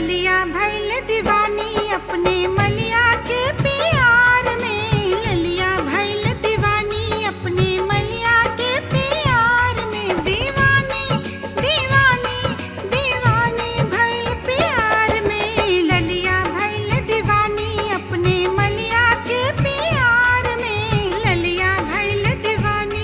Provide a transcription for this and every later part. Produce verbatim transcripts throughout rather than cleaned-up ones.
ललिया भैल दीवानी अपने मलिया के प्यार में। ललिया भैल दीवानी अपने मलिया के प्यार में। दीवानी दीवानी दीवानी भैल प्यार में। ललिया भैल दीवानी अपने मलिया के प्यार में। ललिया भैल दीवानी।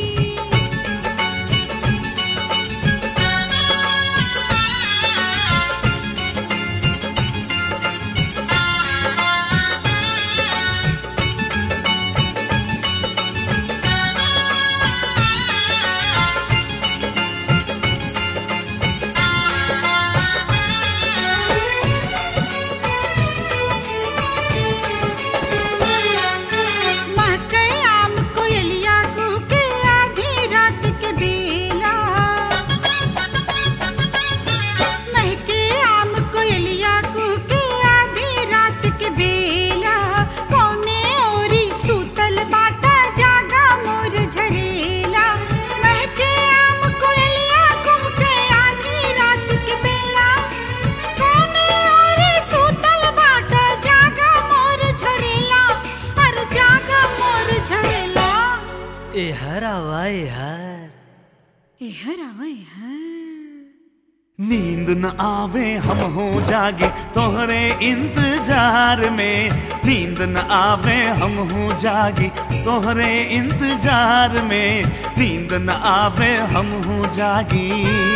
ए हर आवा ए हर ए हर आवा ए हर। नींद न आवे हम हो जागे तोहरे इंतजार में। नींद न आवे हम हो जागे तोहरे इंतजार में। नींद न आवे हम हो जागी।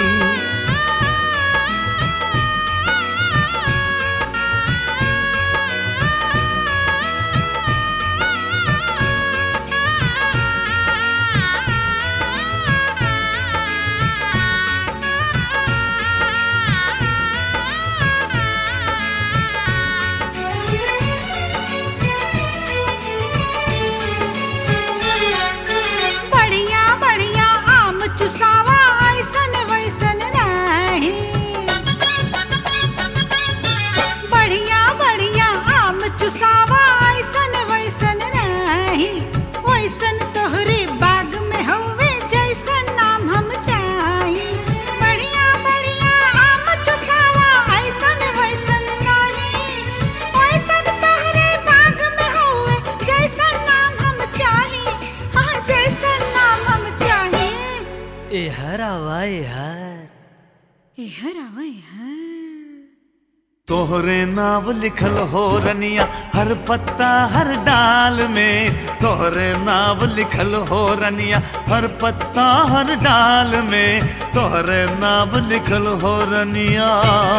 ए हर आवा ए हर ए हर आवा ए हर। तोहरे नाव लिखल हो रनिया हर पत्ता हर डाल में। तोहरे नाव लिखल हो रनिया हर पत्ता हर डाल में। तोहरे नाव लिखल हो रनिया।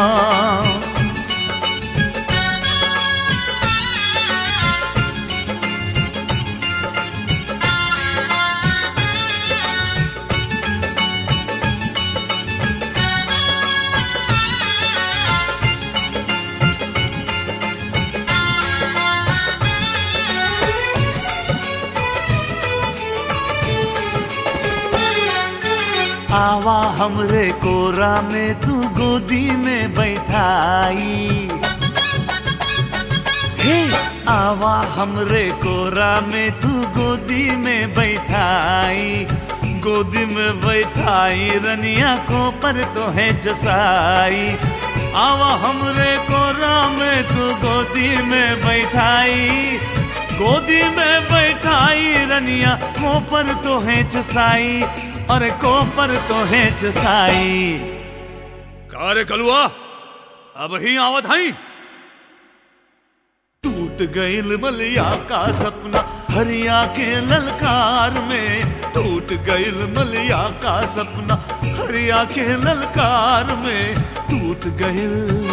आवा हमरे कोरा में तू गोदी में बैठाई। हे आवा हमरे कोरा में तू गोदी में बैठाई। गोदी में बैठाई रनिया को पर तो है जसाई। आवा हमरे कोरा में तू गोदी में बैठाई। गोदी में बैठाई रनिया को पर तो है जसाई। और को पर तो है जसाई। कारे कलुआ अब ही आवत हई। टूट गईल मलिया का सपना हरिया के ललकार में। टूट गईल मलिया का सपना हरिया के ललकार में। टूट गईल